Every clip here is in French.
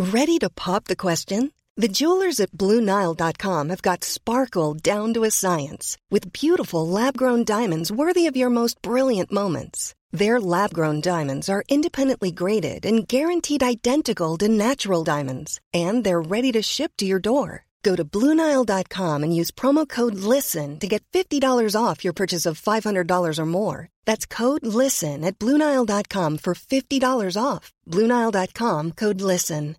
Ready to pop the question? The jewelers at BlueNile.com have got sparkle down to a science with beautiful lab-grown diamonds worthy of your most brilliant moments. Their lab-grown diamonds are independently graded and guaranteed identical to natural diamonds, and they're ready to ship to your door. Go to BlueNile.com and use promo code LISTEN to get $50 off your purchase of $500 or more. That's code LISTEN at BlueNile.com for $50 off. BlueNile.com, code LISTEN.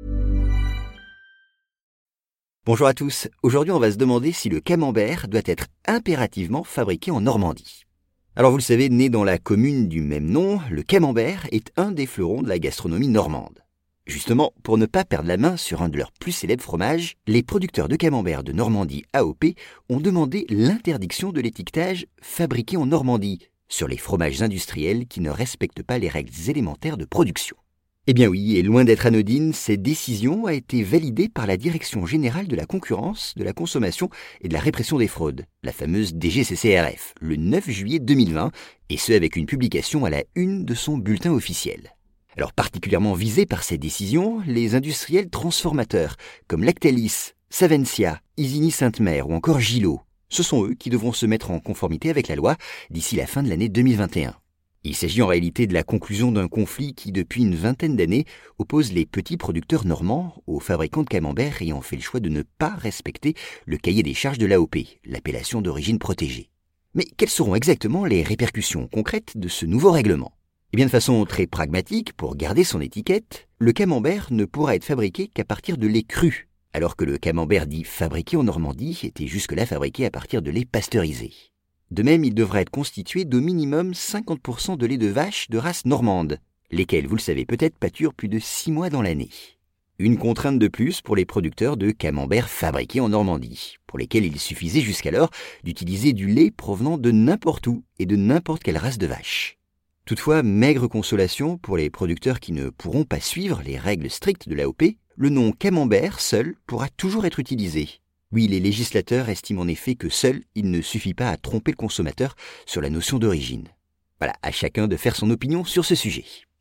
Bonjour à tous, aujourd'hui on va se demander si le camembert doit être impérativement fabriqué en Normandie. Alors vous le savez, né dans la commune du même nom, le camembert est un des fleurons de la gastronomie normande. Justement, pour ne pas perdre la main sur un de leurs plus célèbres fromages, les producteurs de camembert de Normandie AOP ont demandé l'interdiction de l'étiquetage « fabriqué en Normandie » sur les fromages industriels qui ne respectent pas les règles élémentaires de production. Eh bien oui, et loin d'être anodine, cette décision a été validée par la Direction générale de la concurrence, de la consommation et de la répression des fraudes, la fameuse DGCCRF, le 9 juillet 2020, et ce avec une publication à la une de son bulletin officiel. Alors particulièrement visés par cette décision, les industriels transformateurs comme Lactalis, Savencia, Isigny-Sainte-Mère ou encore Gillot, ce sont eux qui devront se mettre en conformité avec la loi d'ici la fin de l'année 2021. Il s'agit en réalité de la conclusion d'un conflit qui, depuis une vingtaine d'années, oppose les petits producteurs normands aux fabricants de camembert ayant fait le choix de ne pas respecter le cahier des charges de l'AOP, l'appellation d'origine protégée. Mais quelles seront exactement les répercussions concrètes de ce nouveau règlement ? Eh bien, de façon très pragmatique, pour garder son étiquette, le camembert ne pourra être fabriqué qu'à partir de lait cru, alors que le camembert dit fabriqué en Normandie était jusque-là fabriqué à partir de lait pasteurisé. De même, il devra être constitué d'au minimum 50% de lait de vache de race normande, lesquels, vous le savez peut-être, pâturent plus de 6 mois dans l'année. Une contrainte de plus pour les producteurs de camembert fabriqués en Normandie, pour lesquels il suffisait jusqu'alors d'utiliser du lait provenant de n'importe où et de n'importe quelle race de vache. Toutefois, maigre consolation pour les producteurs qui ne pourront pas suivre les règles strictes de l'AOP, le nom camembert seul pourra toujours être utilisé. Oui, les législateurs estiment en effet que seul, il ne suffit pas à tromper le consommateur sur la notion d'origine. Voilà, à chacun de faire son opinion sur ce sujet.